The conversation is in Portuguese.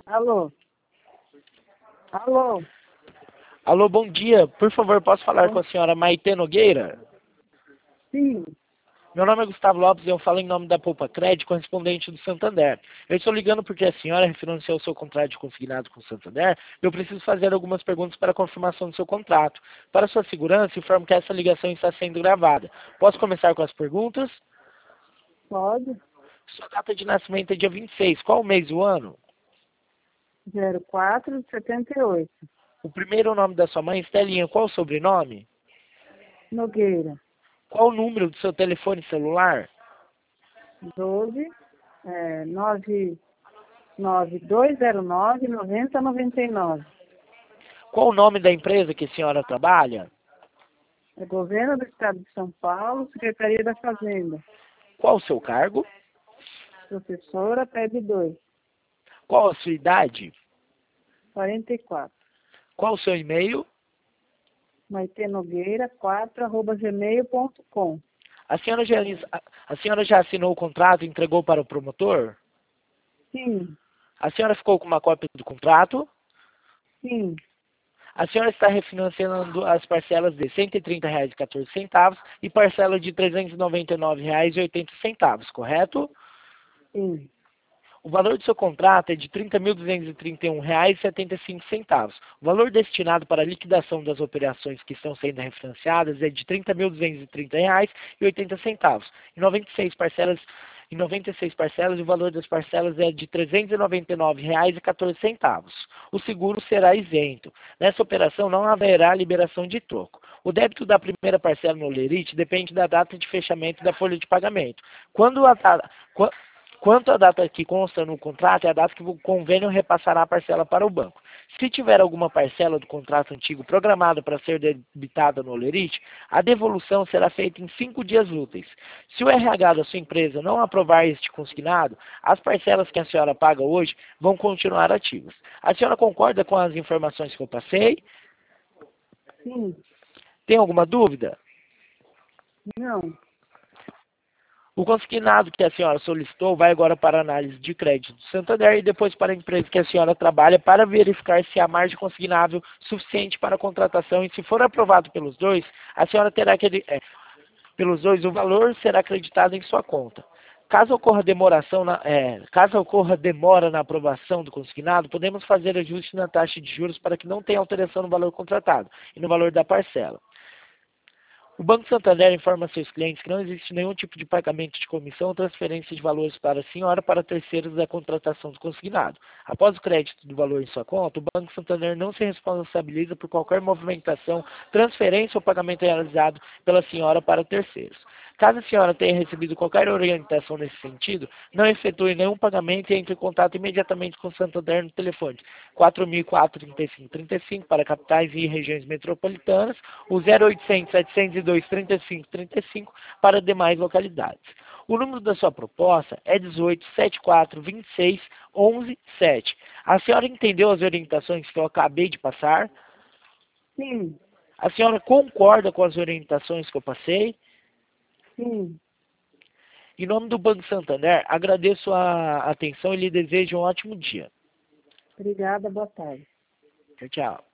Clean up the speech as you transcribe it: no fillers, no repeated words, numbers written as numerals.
Alô? Alô? Alô, bom dia. Por favor, posso falar com a senhora Maitê Nogueira? Sim, Meu nome é Gustavo Lopes e eu falo em nome da Poupa Crédito, correspondente do Santander. Eu estou ligando porque a senhora refinanciou o seu contrato de consignado com o Santander e eu preciso fazer algumas perguntas para a confirmação do seu contrato. Para sua segurança, informo que essa ligação está sendo gravada. Posso começar com as perguntas? pode. Sua data de nascimento é dia 26. Qual o mês e o ano? 04/78. O primeiro nome da sua mãe, Estelinha. Qual o sobrenome? Nogueira. Qual o número do seu telefone celular? 12 99209 9099. Qual o nome da empresa que a senhora trabalha? É Governo do Estado de São Paulo, Secretaria da Fazenda. Qual o seu cargo? Professora, PEB 2, Qual a sua idade? 44. Qual o seu e-mail? Maitê Nogueira, 4@gmail.com. A senhora já assinou o contrato e entregou para o promotor? Sim, A senhora ficou com uma cópia do contrato? sim, A senhora está refinanciando as parcelas de R$ 130,14 e parcela de R$ 399,80, correto? sim. O valor do seu contrato é de R$ 30.231,75. O valor destinado para a liquidação das operações que estão sendo refinanciadas é de R$ 30.230,80. Em 96 parcelas, o valor das parcelas é de R$ 399,14. O seguro será isento. Nessa operação não haverá liberação de troco. O débito da primeira parcela no Lerite depende da data de fechamento da folha de pagamento. Quanto à data que consta no contrato, é a data que o convênio repassará a parcela para o banco. Se tiver alguma parcela do contrato antigo programada para ser debitada no Olerite, a devolução será feita em 5 dias úteis. Se o RH da sua empresa não aprovar este consignado, as parcelas que a senhora paga hoje vão continuar ativas. A senhora concorda com as informações que eu passei? Sim, Tem alguma dúvida? não. O consignado que a senhora solicitou vai agora para a análise de crédito do Santander e depois para a empresa que a senhora trabalha para verificar se há margem consignável suficiente para a contratação e se for aprovado pelos dois, a senhora terá que, pelos dois, o valor será acreditado em sua conta. Caso ocorra demora na aprovação do consignado, podemos fazer ajuste na taxa de juros para que não tenha alteração no valor contratado e no valor da parcela. O Banco Santander informa a seus clientes que não existe nenhum tipo de pagamento de comissão ou transferência de valores para a senhora para terceiros da contratação do consignado. Após o crédito do valor em sua conta, o Banco Santander não se responsabiliza por qualquer movimentação, transferência ou pagamento realizado pela senhora para terceiros. Caso a senhora tenha recebido qualquer orientação nesse sentido, não efetue nenhum pagamento e entre em contato imediatamente com o Santander no telefone 4004-3535 para capitais e regiões metropolitanas, o 0800-702-3535 para demais localidades. O número da sua proposta é 18-74-26-11-7. A senhora entendeu as orientações que eu acabei de passar? Sim, A senhora concorda com as orientações que eu passei? sim. Em nome do Banco Santander, agradeço a atenção e lhe desejo um ótimo dia. Obrigada, boa tarde. Tchau, tchau.